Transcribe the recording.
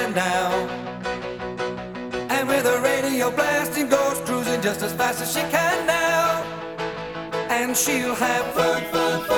right now. And with the radio blasting, goes cruising just as fast as she can now. And she'll have fun, fun, fun.